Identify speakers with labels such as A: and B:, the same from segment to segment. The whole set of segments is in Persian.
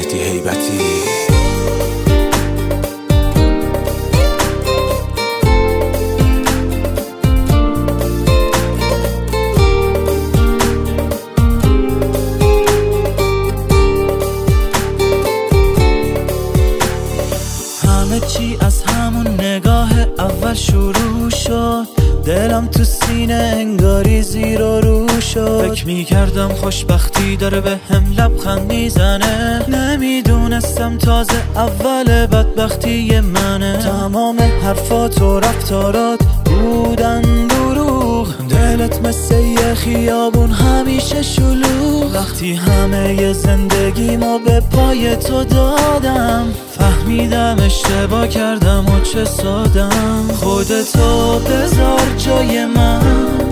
A: مهدی هیبتی.
B: همه چی از همون نگاه اول شروع شد، دلم تو سینه انگاری زیر و رو شد. فکر میکردم خوشبختی داره به هم لبخند میزنه، نمیدونستم تازه اول بدبختی منه. تمام حرفات و رفتارات بودن دروغ، دلت مثل یه خیابون همیشه شلوغ. وقتی همه زندگی ما به پای تو دادم، فهمیدم اشتباه کردم و چه سادم. خودتو بذار جای من،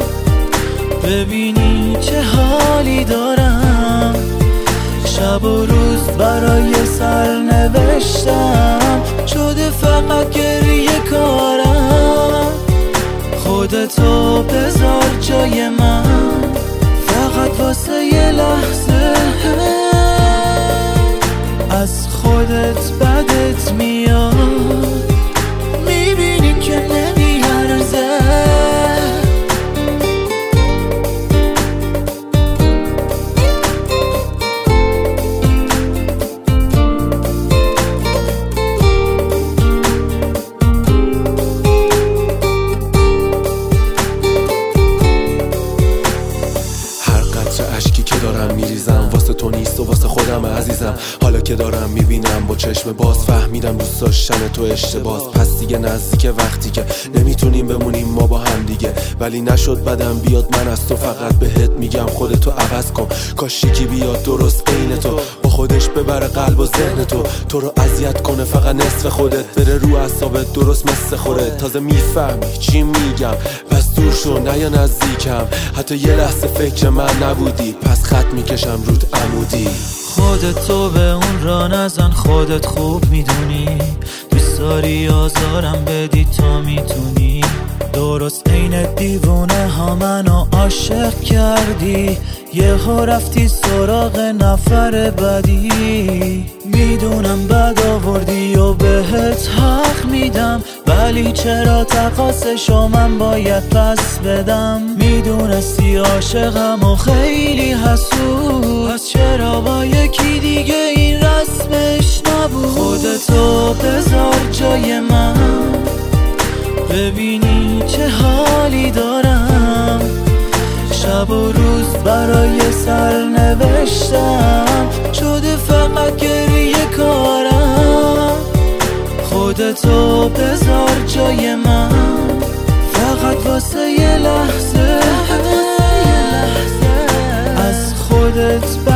B: ببینی چه حالی دارم. شب و روز برای سرنوشتم شده فقط گریه کارم. خودتو بذار جای من، فقط واسه یه لحظه. از خودت بدت میاد، میبینی که نمیارزه.
A: اشکی که دارم میریزم واسه تو نیست و واسه خودم عزیزم. حالا که دارم میبینم با چشم باز، فهمیدم دوست داشتن تو اشتباس. پس دیگه نزدیک وقتی که نمیتونیم بمونیم ما با هم دیگه. ولی نشد بدم بیاد، من از تو فقط بهت میگم خودتو عوض کن. کاش یکی بیاد درست عین تو، با خودش ببره قلب و ذهن تو رو اذیت کنه فقط نصف خودت، بره رو اعصابت درست مثل خودت. تازه میفهمی چی میگم، پس دور شو نیا نزدیکم. حتی یه لحظه فکر من نبودی، پس خط میکشم رود عمودی.
B: خودتو به اون را نزن، خودت خوب میدونی. دوست داری آزارم بدی تا میتونی. درست عین دیوونه ها منو عاشق کردی، یهو رفتی سراغ نفر بدی. میدونم بد آوردی و بهت حق میدم، ولی چرا تقاصشو من باید پس بدم؟ میدونستی عاشقم و خیلی حسود، پس چرا با یکی دیگه این رسمش نبود؟ خودتو بذار جای من، ببینی چه حالی دارم. شب و روز برای سرنوشتم شده فقط گریه کارم. خودتو بذار جای من، فقط واسه یه لحظه. از خودت